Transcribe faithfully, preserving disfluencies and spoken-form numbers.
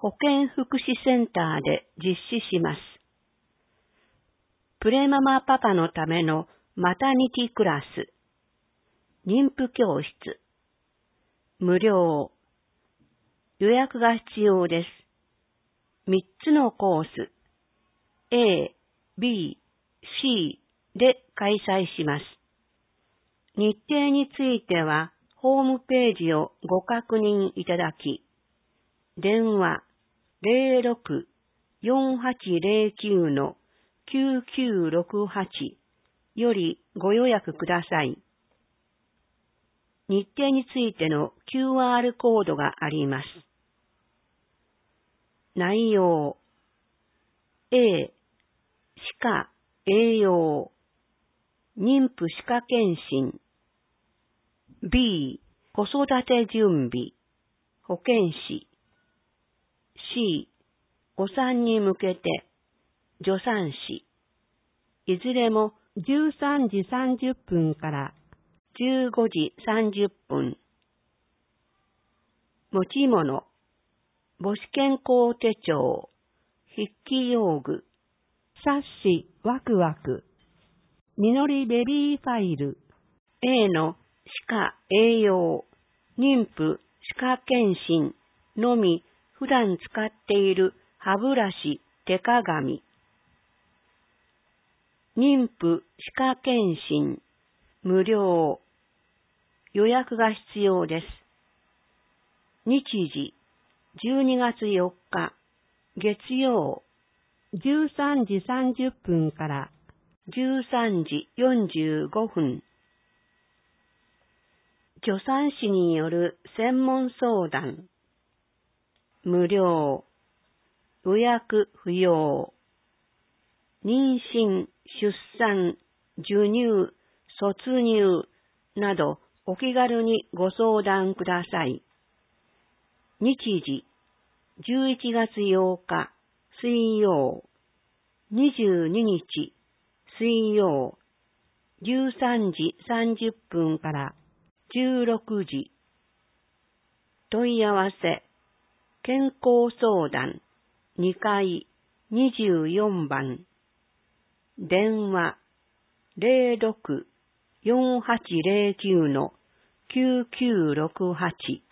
保健福祉センターで実施します。プレママパパのためのマタニティクラス、妊婦教室、無料、予約が必要です。みっつのコース、A、B、C で開催します。日程については、ホームページをご確認いただき、電話 ゼロろく よんはちゼロきゅう のきゅうきゅうろくはち よりご予約ください。日程についての キューアール コードがあります。内容 A、歯科栄養、妊婦歯科検診 B、子育て準備、保健師 C、お産に向けて助産師、いずれもじゅうさんじさんじゅっぷんからじゅうごじさんじゅっぷん。持ち物、母子健康手帳、筆記用具、冊子ワクワク、みのりベビーファイル、A の歯科栄養、妊婦歯科検診のみ普段使っている歯ブラシ、手鏡。妊婦歯科検診、無料。予約が必要です。日時、じゅうにがつよっか、月曜、じゅうさんじさんじゅっぷんからじゅうさんじよんじゅうごふん。助産師による専門相談。無料。予約不要。妊娠、出産、授乳、卒乳などお気軽にご相談ください。日時、じゅういちがつようか水曜、にじゅうににち水曜、じゅうさんじさんじゅっぷんからじゅうろくじ。問い合わせ、健康相談にかいにじゅうよんばん。電話ゼロろく よんはちゼロきゅう のきゅうきゅうろくはち。